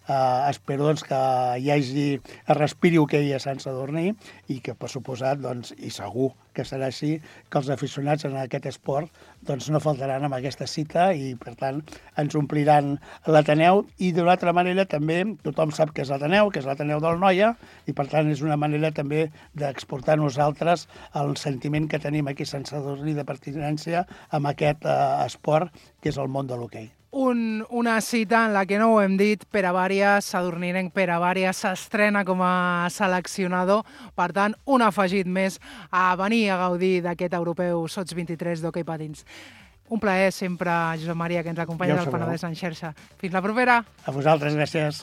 Speaker 8: espero doncs, que hi hagi respiri hoquei a Sant Sadurní i que, per suposat, doncs, i segur que serà així, que els aficionats en aquest esport doncs, no faltaran amb aquesta cita i, per tant, ens ompliran l'Ateneu i, d'una altra manera, també tothom sap que és l'Ateneu del Noia i, per tant, és una manera també d'exportar nosaltres el sentiment que tenim aquí a Sant Sadurní de pertinença amb aquest esport que és el món de l'hoquei.
Speaker 2: Una cita en la que no ho hem dit, Pere Bàries, sadurninenc Pere Bàries, s'estrena com a seleccionador. Per tant, un afegit més a venir a gaudir d'aquest europeu Sots 23 d'hoquei patins. Un plaer sempre, Josep Maria, que ens acompanyes al Penedès en xarxa. Fins la propera.
Speaker 8: A vosaltres, gràcies.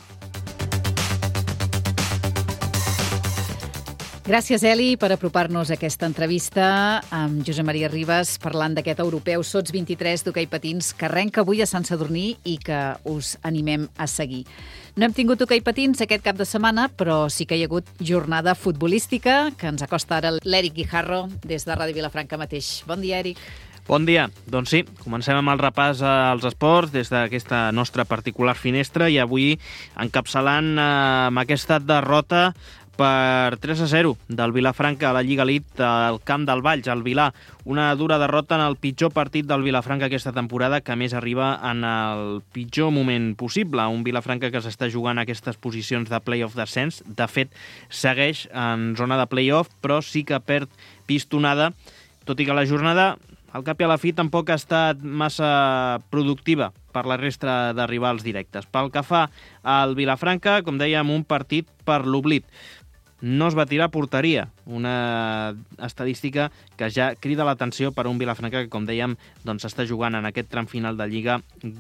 Speaker 1: Gràcies, Eli, per apropar-nos a aquesta entrevista amb Josep Maria Ribas parlant d'aquest europeu Sots 23 d'hoquei patins que arrenca avui a Sant Sadurní i que us animem a seguir. No hem tingut hoquei patins aquest cap de setmana, però sí que hi ha hagut jornada futbolística que ens acosta ara l'Eric Guijarro des de Ràdio Vilafranca mateix. Bon dia, Eric.
Speaker 9: Bon dia. Doncs sí, comencem amb el repàs als esports des d'aquesta nostra particular finestra i avui encapçalant amb aquesta derrota per 3-0 del Vilafranca a la Lliga Elite al camp del Valls, al Vilà. Una dura derrota en el pitjor partit del Vilafranca aquesta temporada, que a més arriba en el pitjor moment possible. Un Vilafranca que s'està jugant aquestes posicions de play-off d'ascens. De fet, segueix en zona de play-off, però sí que perd pistonada, tot i que la jornada, al cap i a la fi, tampoc ha estat massa productiva per la resta de rivals directes. Pel que fa al Vilafranca, com dèiem, un partit per l'oblit. No es va tirar a porteria, una estadística que ja crida l'atenció per a un Vilafranca que, com dèiem, doncs està jugant en aquest tram final de Lliga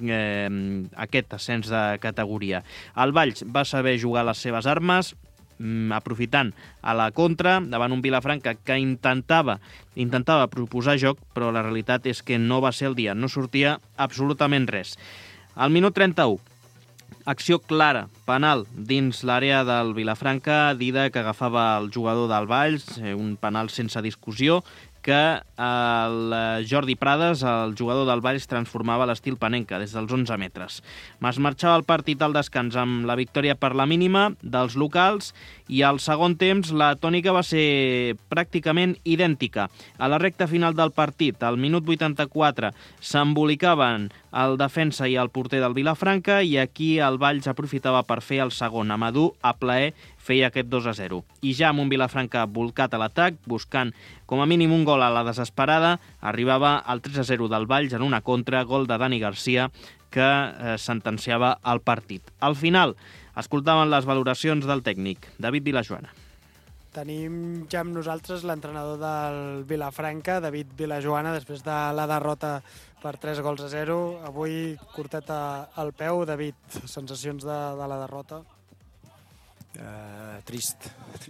Speaker 9: aquest ascens de categoria. El Valls va saber jugar les seves armes, aprofitant a la contra davant un Vilafranca que intentava proposar joc, però la realitat és que no va ser el dia, no sortia absolutament res. Al minut 31, acció clara, penal dins l'àrea del Vilafranca, Dida que agafava el jugador del Valls, un penal sense discussió, que el Jordi Prades, el jugador del Valls, transformava l'estil panenca des dels 11 metres. Es marxava el partit al descans amb la victòria per la mínima dels locals i al segon temps la tònica va ser pràcticament idèntica. A la recta final del partit, al minut 84, s'embolicaven el defensa i el porter del Vilafranca i aquí el Valls aprofitava per fer el segon. Amadou, a plaer, feia aquest 2-0. I ja amb un Vilafranca volcat a l'atac, buscant com a mínim un gol a la desesperada, arribava al 3-0 del Valls en una contra, gol de Dani Garcia, que sentenciava el partit. Al final, escoltaven les valoracions del tècnic, David Vilajoana.
Speaker 10: Tenim ja amb nosaltres l'entrenador del Vilafranca, David Vilajoana, després de la derrota per 3-0. Avui curtet al peu. David, sensacions de la derrota?
Speaker 11: Trist.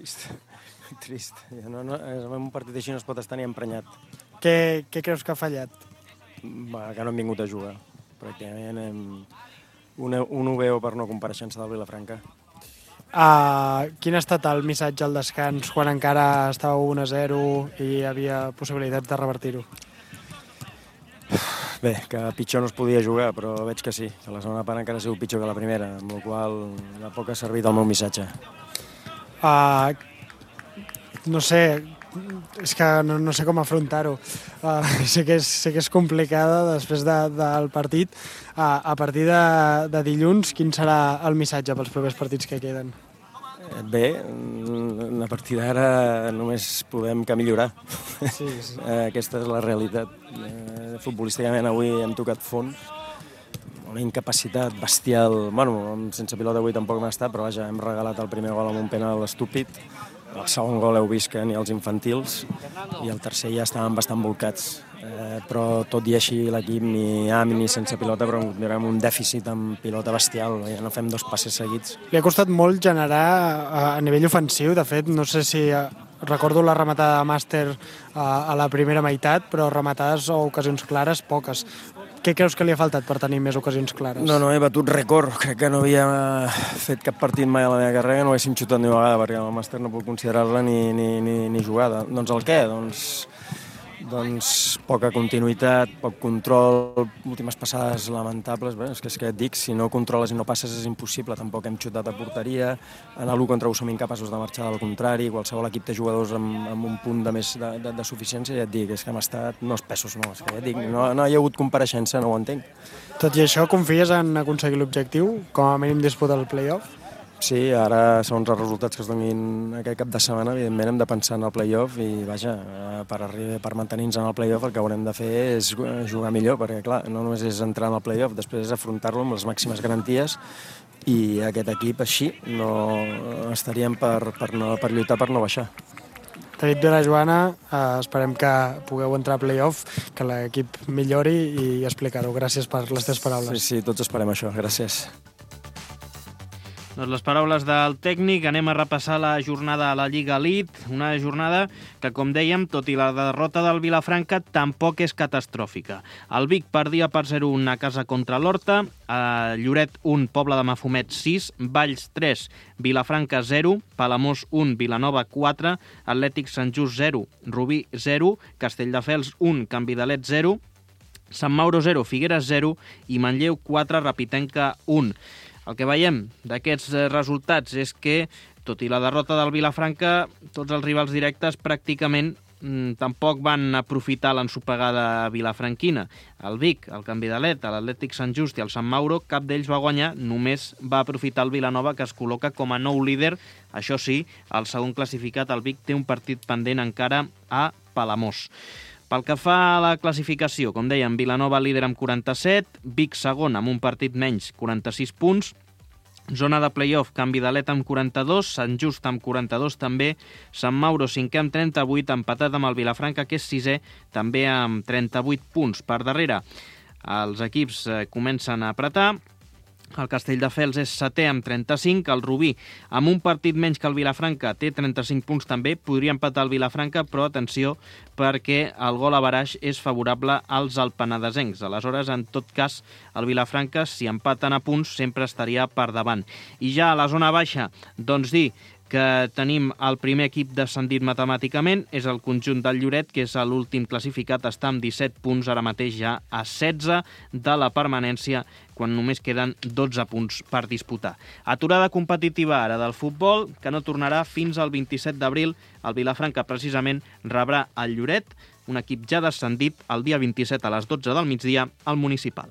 Speaker 11: En un partit així no es pot estar ni emprenyat.
Speaker 10: Què creus que ha fallat?
Speaker 11: Que no hem vingut a jugar. Pràcticament un oveo per no compareixença del Vilafranca.
Speaker 10: Quin ha estat el missatge al descans quan encara estava 1-0 i hi havia possibilitats de revertir-ho?
Speaker 11: Bé, que pitjor no es podia jugar, però veig que sí, que la segona part encara ha sigut pitjor que la primera, amb la qual cosa de poc ha servit el meu missatge.
Speaker 10: No sé, és que no sé com afrontar-ho. Sé que és complicada després del partit. A partir de dilluns, quin serà el missatge pels propers partits que queden?
Speaker 11: Bé, a partir d'ara només podem que millorar.
Speaker 10: Sí.
Speaker 11: Aquesta és la realitat. Futbolísticament avui hem tocat fons, una incapacitat bestial. Bueno, sense pilota avui tampoc m'ha estat, però vaja, hem regalat el primer gol amb un penal estúpid. El segon gol heu vist que ni els infantils, i el tercer ja estaven bastant volcats. Però tot i així l'equip ni amb ni sense pilota, però tindrem un dèficit amb pilota bestial, ja no fem 2 passes seguits.
Speaker 10: Li ha costat molt generar a nivell ofensiu, de fet, no sé si recordo la rematada de Màster a la primera meitat, però rematades o ocasions clares, poques. Què creus que li ha faltat per tenir més ocasions clares?
Speaker 11: No, he batut rècord. Crec que no havia fet cap partit mai a la meva carrera, no haguéssim xutat ni una vegada, perquè el Màster no puc considerar-la ni jugada. Doncs el què? Doncs poca continuïtat, poc control, últimes passades lamentables. Bé, és que et dic, si no controles i no passes és impossible. Tampoc hem xutat a porteria, en l'1 contra 1 som incapaços de marxar del contrari, qualsevol equip té jugadors amb un punt de més de suficiència, i ja et dic, és que hem estat no espessos, no, és que ja et dic, no hi ha hagut compareixença, no ho entenc.
Speaker 10: Tot i això, confies en aconseguir l'objectiu, com a mínim disputar el play-off?
Speaker 11: Sí, ara, segons els resultats que es donin aquest cap de setmana, evidentment hem de pensar en el play-off i, vaja, per mantenir-nos en el play-off el que haurem de fer és jugar millor, perquè, clar, no només és entrar en el play-off, després és afrontar-lo amb les màximes garanties, i aquest equip així no estaríem per lluitar per no baixar.
Speaker 10: David Vilajoana, esperem que pugueu entrar a play-off, que l'equip millori i explicar-ho. Gràcies per les teves paraules.
Speaker 11: Sí, tots esperem això. Gràcies.
Speaker 9: Doncs les paraules del tècnic. Anem a repassar la jornada a la Lliga Elite, una jornada que, com dèiem, tot i la derrota del Vilafranca, tampoc és catastròfica. El Vic perdia per 0-1 a casa contra l'Horta, Lloret 1, Pobla de Mafumet 6, Valls 3, Vilafranca 0, Palamós 1, Vilanova 4, Atlètic Sant Just 0, Rubí 0, Castelldefels 1, Canvidalet 0, Sant Mauro 0, Figueres 0 i Manlleu 4, Rapitenca 1. El que veiem d'aquests resultats és que, tot i la derrota del Vilafranca, tots els rivals directes pràcticament tampoc van aprofitar l'ensopegada vilafranquina. El Vic, el Canvidalet, l'Atlètic Sant Just i el Sant Mauro, cap d'ells va guanyar, només va aprofitar el Vilanova, que es col·loca com a nou líder. Això sí, el segon classificat, el Vic, té un partit pendent encara a Palamós. Pel que fa a la classificació, com dèiem, Vilanova líder amb 47, Vic segon amb un partit menys, 46 punts, zona de play-off, Canvidalet amb 42, Sant Just amb 42 també, Sant Mauro cinquè amb 38, empatat amb el Vilafranca, que és sisè, també amb 38 punts. Per darrere, els equips comencen a apretar. El Castelldefels és setè amb 35, el Rubí amb un partit menys que el Vilafranca té 35 punts també, podria empatar el Vilafranca, però atenció perquè el gol averaix és favorable als alpenadesencs. Aleshores, en tot cas, el Vilafranca, si empaten a punts, sempre estaria per davant. I ja a la zona baixa, doncs dir que tenim el primer equip descendit matemàticament, és el conjunt del Lloret, que és l'últim classificat, està amb 17 punts, ara mateix ja a 16 de la permanència, quan només queden 12 punts per disputar. Aturada competitiva ara del futbol, que no tornarà fins al 27 d'abril. El Vilafranca, precisament, rebrà el Lloret, un equip ja descendit, el dia 27 a les 12 del migdia al Municipal.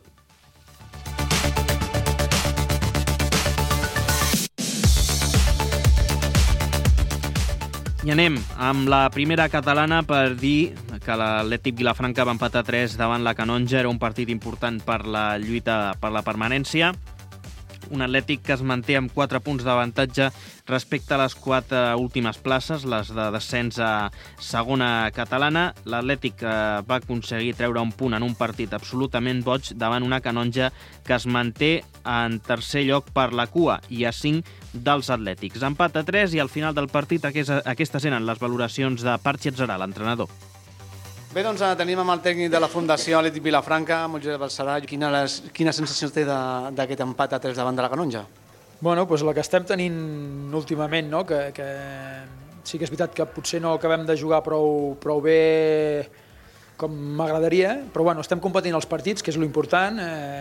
Speaker 9: I anem amb la primera catalana per dir que l'Atlètic Vilafranca va empatar 3 davant la Canonja. Era un partit important per la lluita per la permanència. Un Atlètic que es manté amb 4 punts d'avantatge respecte a les 4 últimes places, les de descens a segona catalana. L'Atlètic va aconseguir treure un punt en un partit absolutament boig davant una Canonja que es manté en tercer lloc per la cua i a 5 dels atlètics. Empat a 3 i al final del partit aquestes eren les valoracions de Parchi Atzarà, l'entrenador.
Speaker 12: Bé, doncs tenim amb el tècnic de la Fundació Atlètic Vilafranca, Moisés Balsarà. Quina sensació té d'aquest empat a 3 davant de la Canonja?
Speaker 13: Bueno, doncs la que estem tenint últimament, no? Que sí que és veritat que potser no acabem de jugar prou bé com m'agradaria, però bueno, estem competint els partits, que és l'important,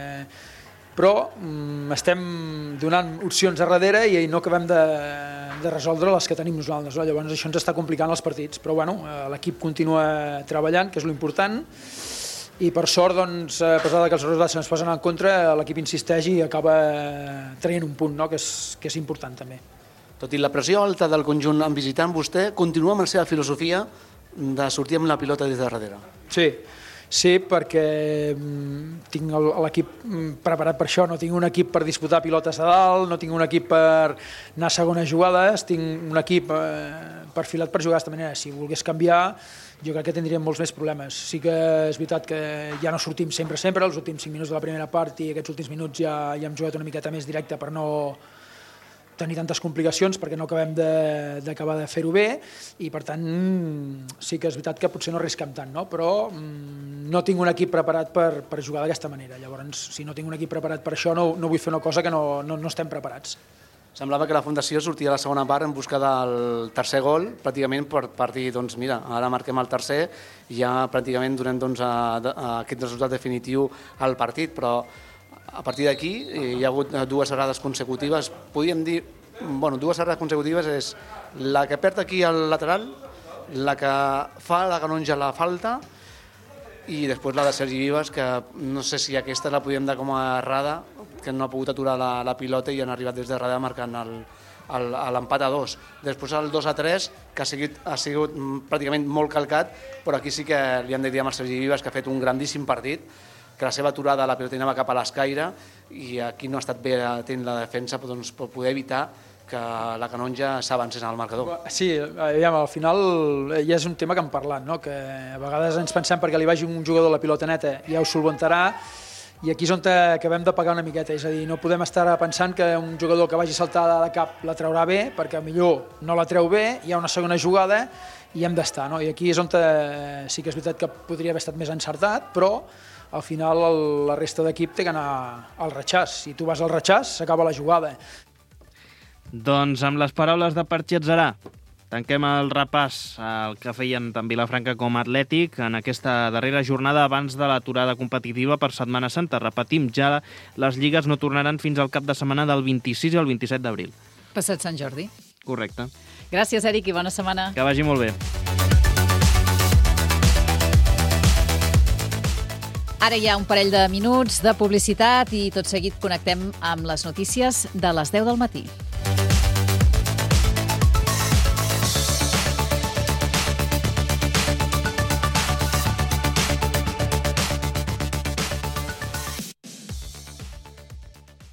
Speaker 13: però estem donant opcions a darrere i no acabem de resoldre les que tenim nosaltres. Llavors això ens està complicant els partits, però bueno, l'equip continua treballant, que és l'important, i per sort, doncs, a pesar que els resultats se'ns posen en contra, l'equip insisteix i acaba traient un punt, no? que és important també.
Speaker 12: Tot i la pressió alta del conjunt en visitant, vostè continua amb la seva filosofia de sortir amb la pilota des de darrere.
Speaker 13: Sí, perquè tinc l'equip preparat per això, no tinc un equip per disputar pilotes a dalt, no tinc un equip per anar a segones jugades, tinc un equip perfilat per jugar d'aquesta manera. Si volgués canviar, jo crec que tindríem molts més problemes. Sí que és veritat que ja no sortim sempre, els últims 5 minuts de la primera part i aquests últims minuts ja hem jugat una miqueta més directe per no tenir tantes complicacions, perquè no acabem d'acabar de fer-ho bé, i per tant sí que és veritat que potser no arrisquem tant, no? Però no tinc un equip preparat per jugar d'aquesta manera. Llavors, si no tinc un equip preparat per això, no vull fer una cosa que no estem preparats.
Speaker 12: Semblava que la Fundació sortia a la segona part en busca del tercer gol, pràcticament per dir, doncs mira, ara marquem el tercer i ja pràcticament donem aquest resultat definitiu al partit, però a partir d'aquí hi ha hagut 2 errades consecutives. Podríem dir, bueno, 2 errades consecutives és la que perd aquí al lateral, la que fa la Canonja la falta i després la de Sergi Vives, que no sé si aquesta la podíem dar com a errada, que no ha pogut aturar la pilota i han arribat des de darrere marcant l'empat a 2. Després el 2-3, que ha sigut pràcticament molt calcat, però aquí sí que li han de dir amb el Sergi Vives, que ha fet un grandíssim partit, que la seva aturada la pilota anava cap a l'escaire i aquí no ha estat bé atent la defensa per poder evitar que la Canonja s'avancés al marcador.
Speaker 13: Sí, al final ja és un tema que hem parlat, no? Que a vegades ens pensem perquè li vagi un jugador la pilota neta ja ho solventarà, i aquí és on acabem de pagar una miqueta, és a dir, no podem estar pensant que un jugador que vagi a saltar de cap la traurà bé, perquè millor no la treu bé, hi ha una segona jugada i hem d'estar, no? I aquí és on sí que és veritat que podria haver estat més encertat, però al final la resta d'equip té que anar al ratxàs. Si tu vas al ratxàs, s'acaba la jugada.
Speaker 9: Doncs amb les paraules de Patxi Atzarà, tanquem el repàs al que feien tant Vilafranca com Atlètic en aquesta darrera jornada abans de l'aturada competitiva per Setmana Santa. Repetim, ja les lligues no tornaran fins al cap de setmana del 26 al 27 d'abril.
Speaker 1: Passat Sant Jordi.
Speaker 9: Correcte.
Speaker 1: Gràcies, Eric, i bona setmana.
Speaker 9: Que vagi molt bé.
Speaker 1: Ara hi ha un parell de minuts de publicitat i tot seguit connectem amb les notícies de les 10 del matí.